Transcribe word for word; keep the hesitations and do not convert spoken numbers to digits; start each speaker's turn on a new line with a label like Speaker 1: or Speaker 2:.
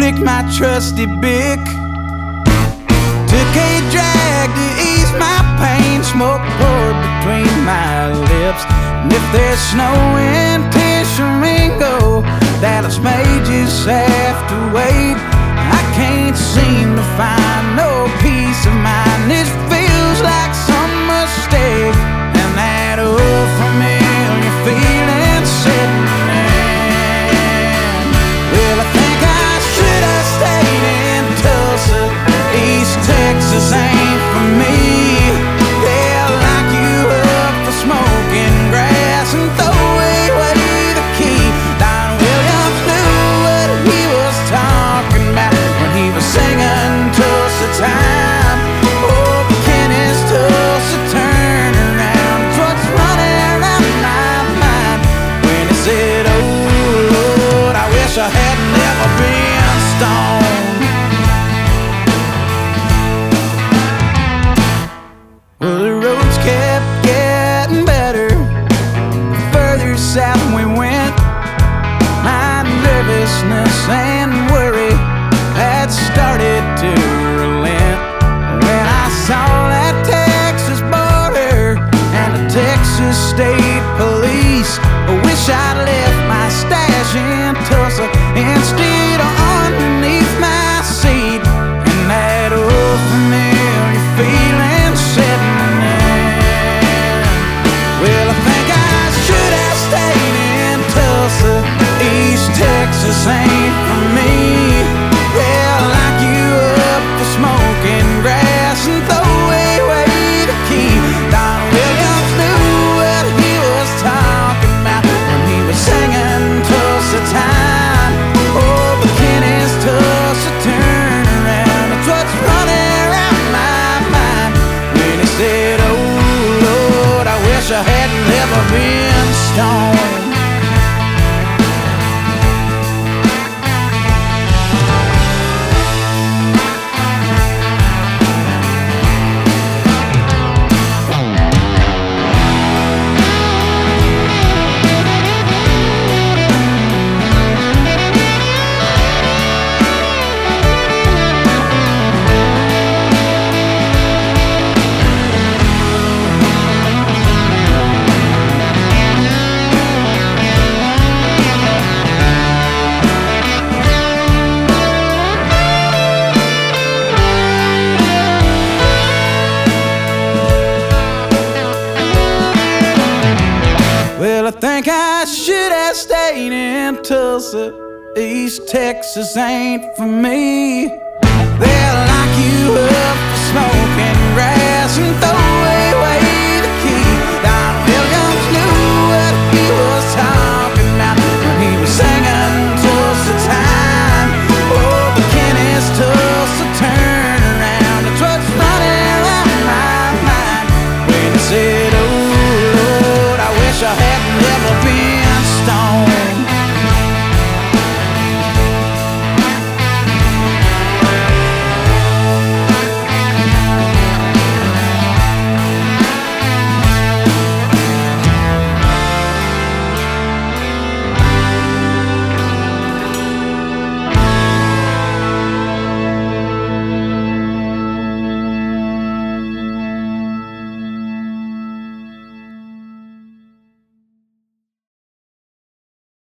Speaker 1: flicked my trusty Bic, took a drag to ease my pain, smoke poured between my lips. And if there's snow in Tishomingo, Dallas may just have to wait. I can't seem to find no peace of mind. This feels like some mistake, and that old familiar feeling setting in. Well, I think I should have stayed in Tulsa. East Texas ain't for me. They'll lock you up for smoking grass and throw away the key. Don Williams knew what he was talking about when he was singing Tulsa Time. Oh, Kenny's Tulsa turnaround, it's what's running around my mind when he said, oh Lord, I wish I had never been stoned. Well, the roads kept getting better the further south we went. My nervousness and worry had started to relent when I saw that Texas border and the Texas State Police. I wish I'd left my stash in Tulsa instead of underneath my seat, and that old familiar feeling setting in. Well, I think I should have stayed in Tulsa. East Texas ain't for me. They'll lock you up for smoking grass and throw away the key. Don Williams knew what he was talking about when he was singing Tulsa Time. Oh, but Kenny's Tulsa turnaround, it's what's running around my mind when he said, oh Lord, I wish I hadn't ever been stoned. Well, I think I should have stayed in Tulsa. East Texas ain't for me. They'll lock you up for smoking grass and throw